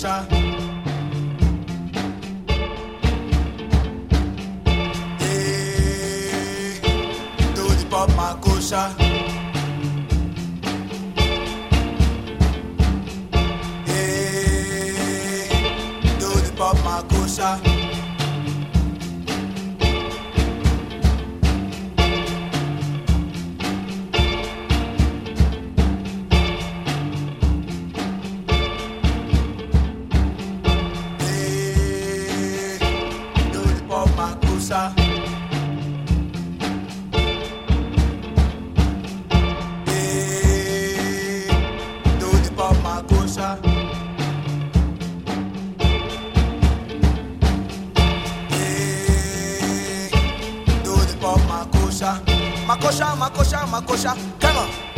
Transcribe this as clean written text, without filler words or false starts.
makosa. Hey, do the pop makosa. Hey, do the pop makosa. Makosa. Hey, do the pop makosa. Hey, do the pop makosa. Makosa, makosa, makosa. Come on.